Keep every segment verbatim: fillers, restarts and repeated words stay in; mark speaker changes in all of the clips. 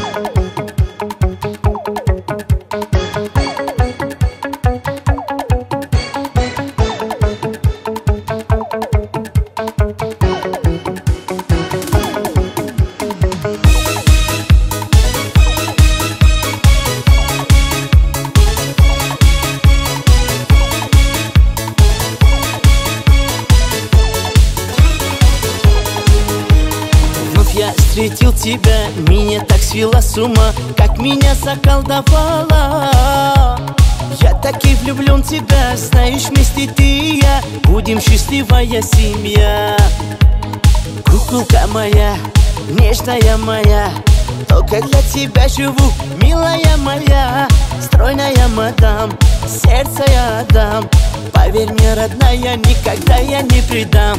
Speaker 1: Я встретил тебя, меня так свела с ума, как меня заколдовала. Я так и влюблен в тебя, знаешь, вместе ты и я будем счастливая семья. Куколка моя, нежная моя, только для тебя живу, милая моя. Стройная мадам, сердце я отдам, поверь мне, родная, никогда я не предам.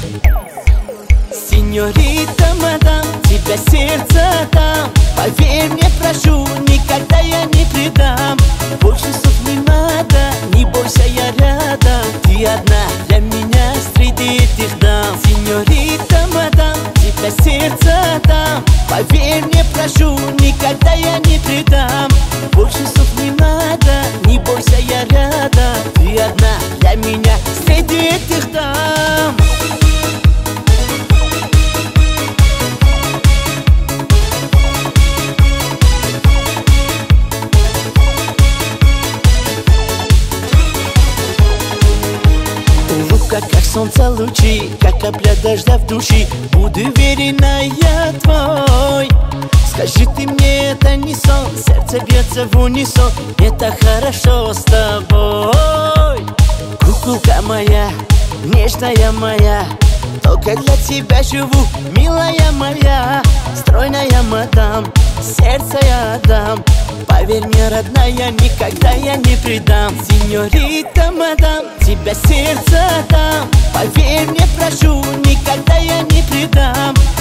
Speaker 1: Сеньорита, мадам, тебя сердце дам, поверь мне, прошу, никогда я не предам. Больше слов не надо, не бойся, я рядом, ты одна для меня среди этих дам. Сеньорита, мадам, тебя сердце дам, поверь мне, прошу, никогда я не предам. Больше слов не надо, не бойся, я рядом, ты одна для меня среди этих дам. Как солнце лучи, как капля дождя в душе, буду верена я твой. Скажи ты мне, это не сон, сердце бьется в унисон, это хорошо с тобой. Куколка моя, нежная моя, только для тебя живу, милая моя. Стройная мадам, сердце я отдам, поверь мне, родная, никогда я не предам. Сеньорита, мадам, тебя сердце дам, поверь мне, прошу, никогда я не предам.